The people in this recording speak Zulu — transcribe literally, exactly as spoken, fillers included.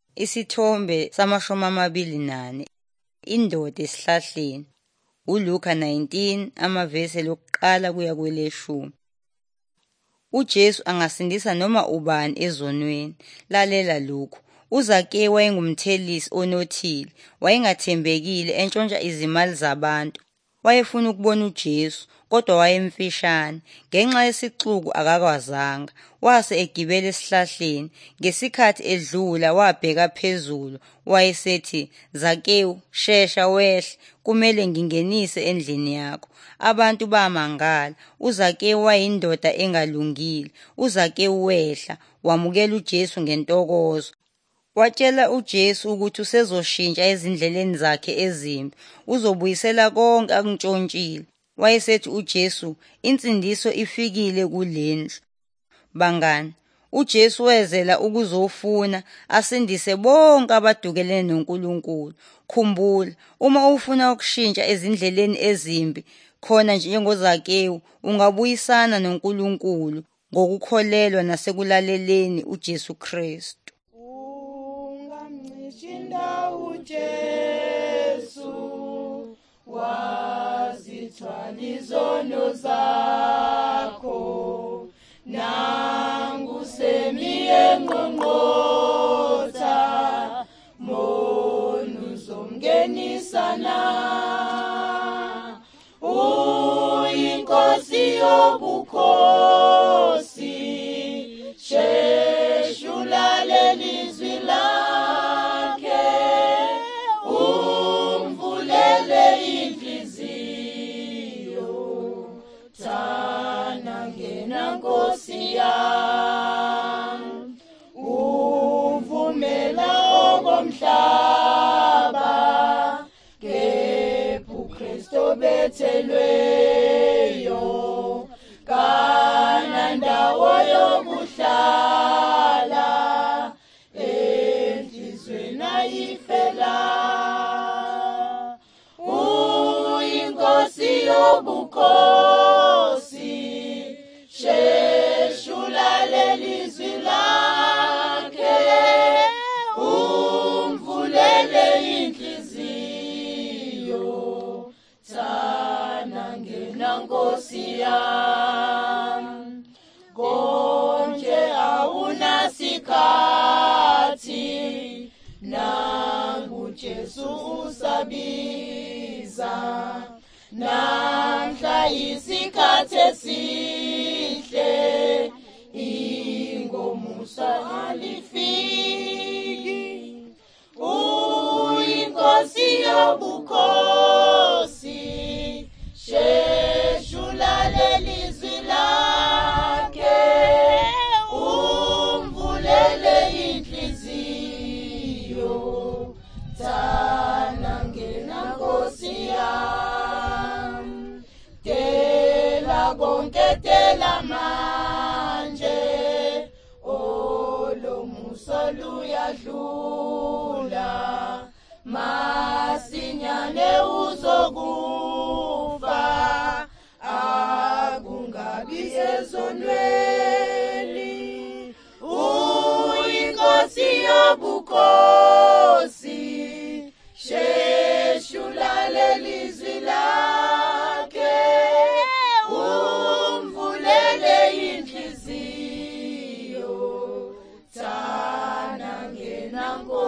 Isithombe samashumi amabili nane. Indoda esihlahleni. uLuka nineteen amavesi lokuqala kuya kweleshumi. uJesu angasindisa noma ubani ezonweni. Lalela lokhu. uZakewu wayengumthelisi onothile, wayengathembekile, entshontsha izimali zabantu. Wayefuna ukubona uJesu, kodwa wayemfishane. Ngenxa yesixuku akakwazanga. Wase egibela esihlahleni. Ngesikhathi edlula wabheka phezulu, wayesethi, "Zakewu, shesha wehle, kumele ngingenise endlini yakho." Abantu bamangala. uZakewu wayindoda engalungile. uZakewu wehla, wamukela uJesu ngentokozo. Watshela uJesu ukuthi usezoshintsha ezindleleni zakhe ezimbi, uzobuyisela konke akuntshontshile. Wayesethi uJesu, insindiso ifikile kulendlu. Bangani, uJesu wezela ukuzofuna asindise bonke abadukelene noNkulunkulu. Khumbula, uma ufuna ukushintsha ezindleleni ezimbi, khona njengoZakewu, ungabuyisana noNkulunkulu ngokukholelwa nasekulaleleni uJesu Kristu. Ungamncishinda uJesu, wazithwala izono zakho, nangusemiye ngqongqotha, monu uzomngenisa na. Uyinkosi yobukhosi, sheshula lelizwi lakhe, umvulele inhliziyo, thana ngena Nkosi yami. Uvumela okomhlaba, kepha uKristu bethelweyo, kanandawo yokuhlala, enhlizweni ayifela. Uyinkosi yobukhosi, sheshula lelizwi lakhe, umvulele inhliziyo, thana ngena Nkosi yami. Konje awunasikhathi, nanguJesu usabiza, namhla isikhathi esihle, ingomusa alifiki. Uyinkosi yobukhosi, sheshula lelizwi lakhe, umvulele inhliziyo, thana ngena Nkosi yami. Tela konke tela manje, olomusa luyadlula, masinyane uzokufa, akungabi ezonweni. Uyinkosi yobukhosi, sheshula lelizwi lakhe, umvulele inhliziyo, thana ngena Nkosi